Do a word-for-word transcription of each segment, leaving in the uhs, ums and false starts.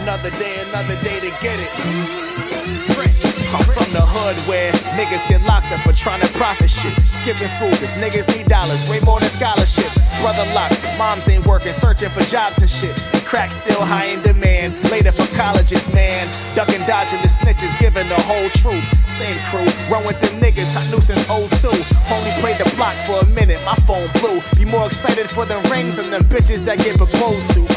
Another day, another day to get it. I'm from the hood where niggas get locked up for trying to profit shit. Skipping school cause niggas need dollars, way more than scholarships. Brother locked, moms ain't working, searching for jobs and shit. And crack still high in demand, later for colleges, man. Ducking, dodging the snitches, giving the whole truth. Same crew, run with them niggas, I knew since oh two. Only played the block for a minute, my phone blew. Be more excited for the rings than them bitches that get proposed to.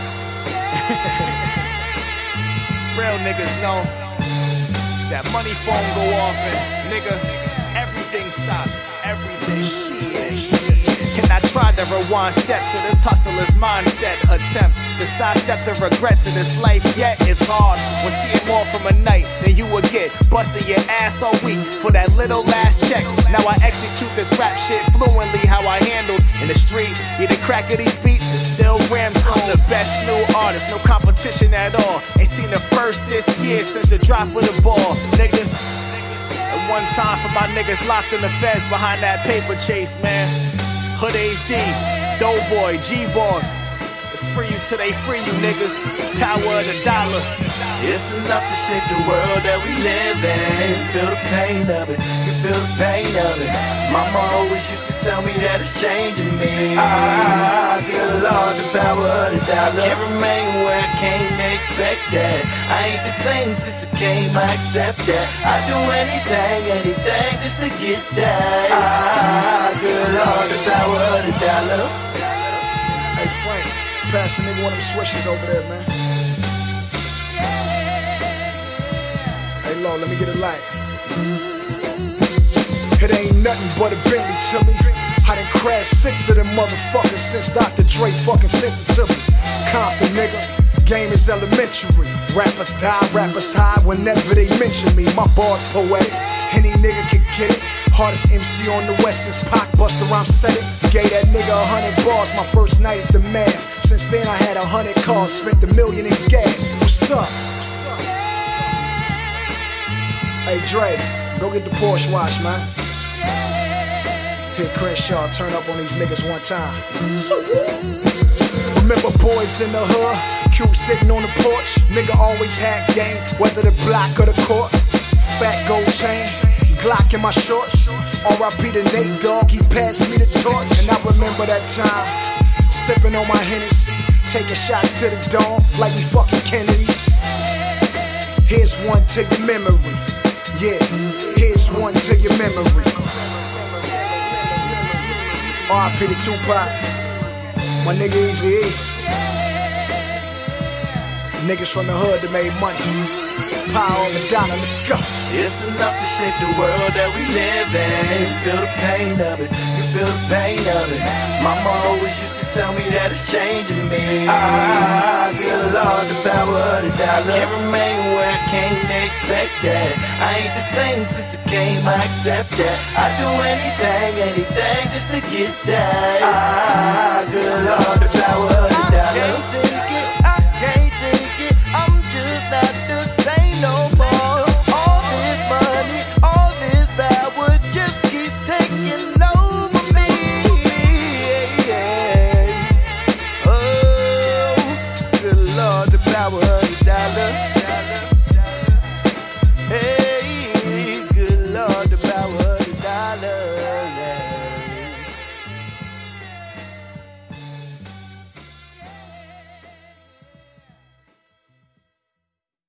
Real niggas know that money phone go off and nigga, everything stops, everything shit. And I tried to rewind steps of this hustler's mindset. Attempts to sidestep the regrets of this life, yet it's hard when seeing more from a night than you would get. Busting your ass all week for that little last check. Now I execute this rap shit fluently how I handled in the streets. Yeah, the crack of these beats is still Ramsey. I'm the best new artist, no competition at all. Ain't seen the first this year since the drop of the ball, niggas. And one time for my niggas locked in the feds behind that paper chase, man. Hood H D, Doughboy, G-Boss. It's free you till they free you, niggas. Power of the dollar. It's enough to shape the world that we live in. Feel the pain of it, you feel the pain of it. Mama always used to tell me that it's changing me. Ah, good Lord, the power of the dollar. Can't remain where I came to expect that. I ain't the same since I came, I accept that. I do anything, anything just to get that. Ah, good Lord, the power of the dollar. Hey Frank, pass the nigga one of them switches over there, man. Hey Lo, let me get a light. It ain't nothing but a Bentley to me. I done crashed six of them motherfuckers since Doctor Dre fucking sent it to me. Compton, nigga, game is elementary. Rappers die, rappers high whenever they mention me. My bars poetic, any nigga can get it. Hardest M C on the west since Pac Busta Rhymes said it. Gave that nigga a hundred bars my first night at the Mav. Since then I had a hundred cars, spent a million in gas. What's up? Hey Dre, go get the Porsche wash, man. Hit Crenshaw, turn up on these niggas one time. Remember boys in the hood, cute sitting on the porch. Nigga always had game, whether the block or the court. Fat gold chain, Glock in my shorts. R I P to Nate Dogg, he passed me the torch. And I remember that time, sipping on my Hennessy, taking shots to the dome like we fucking Kennedys. Here's one to your memory. Yeah, here's one to your memory. R I P to Tupac, my nigga Eazy-E. Niggas from the hood that made money. Power of the dollar, let's go. It's enough to shape the world that we live in. Feel the pain of it, you feel the pain of it. Mama always used to tell me that it's changing me. Ah, good Lord, the power of the dollar. Can't remain where I came to expect that. I ain't the same since I came, I accept that. I do anything, anything just to get that. Ah, good Lord, the power of the dollar. I can't take it, I can't take it. I'm just not the same no more. All this money, all this power just keeps taking off.